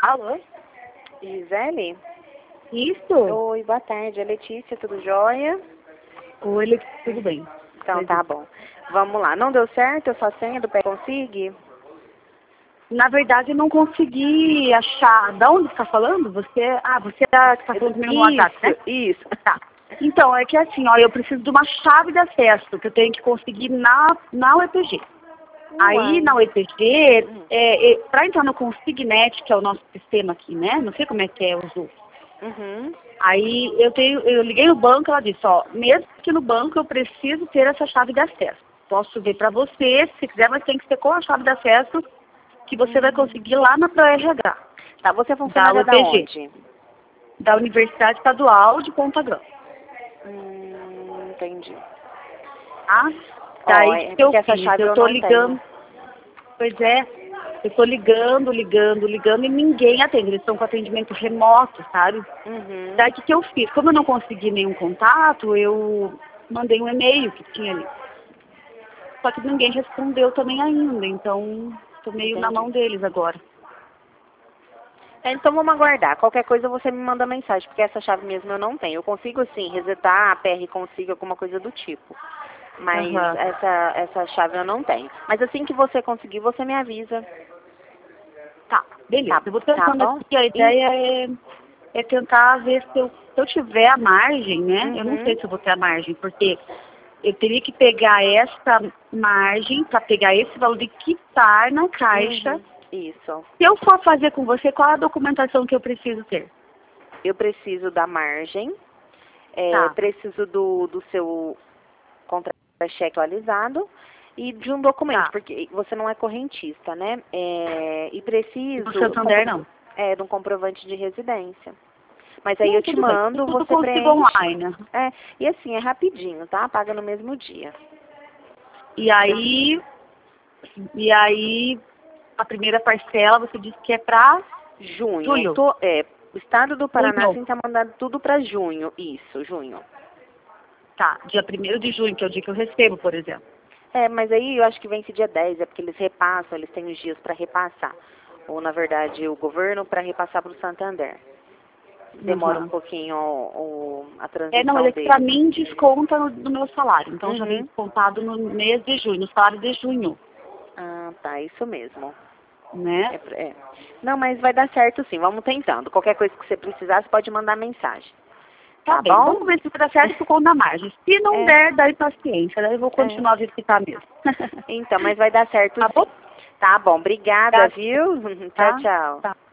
Alô? Gisele? Isso? Oi, boa tarde. É Letícia, tudo jóia? Oi, Letícia, tudo bem? Então tá bom. Vamos lá. Não deu certo a sua senha do Pé Consigue? Na verdade, eu não consegui achar. Da onde você está falando? Você está falando comigo no WhatsApp, né? Isso. Tá. Então, é que assim, ó, eu preciso de uma chave de acesso que eu tenho que conseguir na UEPG. Aí, na UEPG, para entrar no Consignet, que é o nosso sistema aqui, né? Não sei como é que é os outros. Uhum. Aí, eu liguei no banco, ela disse, ó, mesmo que no banco eu preciso ter essa chave de acesso. Posso ver para você, se quiser, mas tem que ser com a chave de acesso que você vai conseguir lá na ProRH. Tá, você é funcionária da onde? Da Universidade Estadual de Ponta Grossa. Entendi. Ah, daí é que eu porque essa fiz, chave eu eu tô não ligando. tenho. Pois é, eu tô ligando e ninguém atende. Eles estão com atendimento remoto, sabe? Uhum. Daí o que eu fiz? Como eu não consegui nenhum contato, eu mandei um e-mail que tinha ali. Só que ninguém respondeu também ainda, então tô meio na Entendi. mão deles agora. Então vamos aguardar. Qualquer coisa você me manda mensagem, porque essa chave mesmo eu não tenho. Eu consigo sim resetar a PR consigo, alguma coisa do tipo. Mas Aham. essa chave eu não tenho. Mas assim que você conseguir, você me avisa. Tá, beleza. Tá, Eu vou tá tentando bom? aqui, a ideia é tentar ver se eu tiver a margem, né? Eu não sei Uhum. se eu vou ter a margem, porque eu teria que pegar essa margem para pegar esse valor de quitar na caixa. Uhum. Isso. Se eu for fazer com você, qual a documentação que eu preciso ter? Eu preciso da margem, Tá, preciso do seu contra-cheque atualizado e de um documento, tá. porque você não é correntista, né? E No preciso Santander, não. de um comprovante de residência. Mas aí Não, eu te tudo bem. mando, Tudo você consigo preenche. online. E assim, é rapidinho, tá? Paga no mesmo dia. E aí, a primeira parcela você disse que é para Junho. julho. O estado do Paraná Junho. sim tá mandando tudo para junho. Isso, junho. Tá, dia 1º de junho, que é o dia que eu recebo, por exemplo. Mas aí eu acho que vence dia 10, é porque eles repassam, eles têm os dias para repassar. Ou, na verdade, o governo para repassar para o Santander. Demora um Uhum. pouquinho a Não, transição ele para deles. mim desconta no meu salário. Então já vem Uhum. descontado no mês de junho, no salário de junho, Ah, tá, isso mesmo. né? Não, mas vai dar certo sim, vamos tentando. Qualquer coisa que você precisar, você pode mandar mensagem. Tá Tá bem, bom? vamos ver se dá certo por conta da margem. Se não der, daí paciência, daí eu vou continuar a visitar mesmo. Então, mas vai dar certo Tá sim. bom? Tá bom, obrigada, Tá, viu? Tchau, tá, tchau. tá.